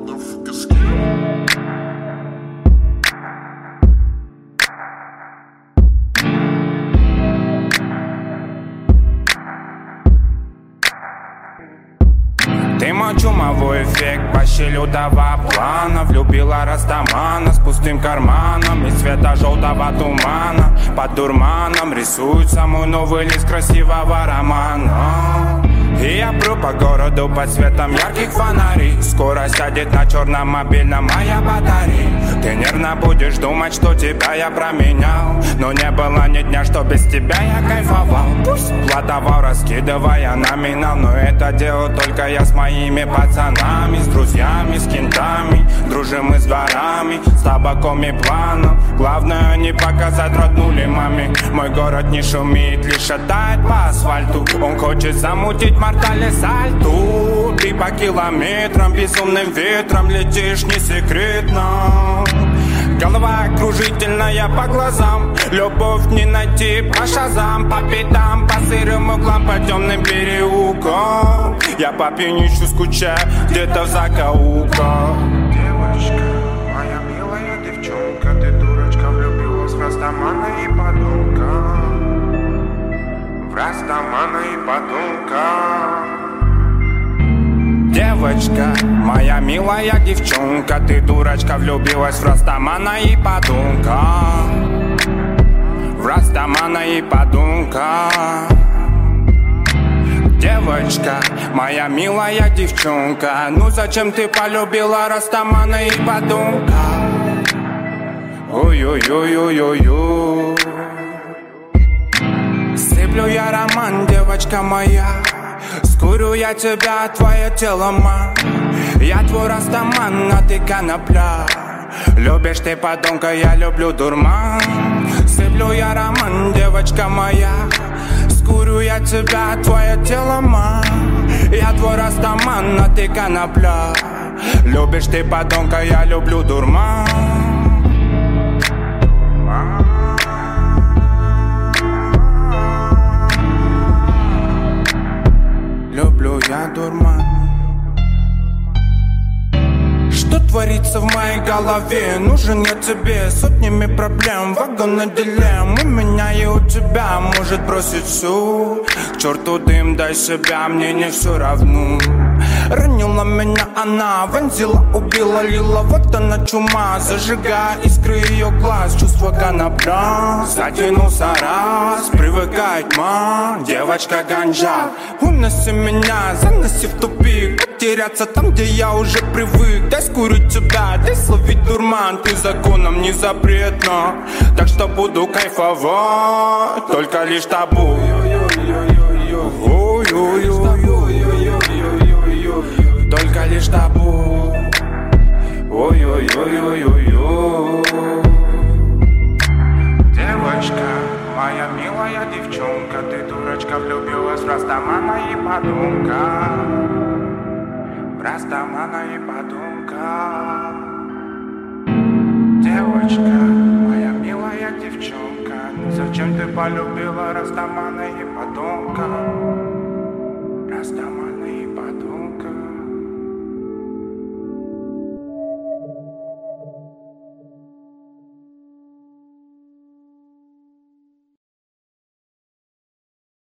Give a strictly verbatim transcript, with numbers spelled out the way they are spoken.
Ты мой чумовой эффект, почти лютого плана. Влюбила растамана с пустым карманом из цвета желтого тумана. Под дурманом рисует самую новый лист красивого романа. И я пру по городу под светом ярких фонарей. Скоро сядет на черном мобильном моя батарея. Ты нервно будешь думать, что тебя я променял, но не было ни дня, что без тебя я кайфовал. Пусть платовал, раскидывая номинал, но это делал только я с моими пацанами, с друзьями, с кентами. Дружим мы с дворами, с табаком и планом. Главное не показать роднули маме. Мой город не шумит, лишь шатает по асфальту. Он хочет замутить мортале сальту. Ты по километрам безумным ветром летишь не секретно. Голова окружительная по глазам. Любовь не найти по шазам, по пятам, по сырым углам, по темным переулкам. Я по пьянищу скучаю где-то в закоулках. Девочка, моя милая девчонка, ты дурочка, влюбилась в Растамана и подонка. В Растамана и подонка. Девочка, моя милая девчонка, ты дурочка, влюбилась в Растамана и подонка. В Растамана и подонка. Девочка, моя милая девчонка, ну зачем ты полюбила Растамана и подонка? Ой-ой-ой-ой-ой-ой. Сыплю я роман, девочка моя. Скурю я тебя, твое тело, ма. Я твой Растаман, а ты конопля. Любишь ты подонка, я люблю дурман. Сыплю я роман, девочка моя. Скурю я тебя, твое тело, ма. Я твой Растаман, а ты конопля. Любишь ты подонка, я люблю дурман. Люблю я дурман. Что творится в моей голове? Нужен я тебе сотнями проблем. Вагон на дилемм у меня и у тебя. Может бросить всю к черту дым, дай себя, мне не все равно. Ранила меня она, вонзила, убила, лила. Вот она чума, зажигая искры ее глаз. Чувство конопля, затянулся раз. Привыкает тьма, девочка ганджа. Уноси меня, заноси в тупик. Теряться там, где я уже привык. Дай скурить тебя, дай словить дурман. Ты законом не запретно, так что буду кайфовать только лишь тобой. Только лишь тобой. Ой-ой-ой-ой-ой-ой. Девочка, моя милая девчонка, ты дурочка, влюбилась в Растамана и подонка. В Растамана и подонка. Девочка, моя милая девчонка, зачем ты полюбила Растамана и подонка? Растамана.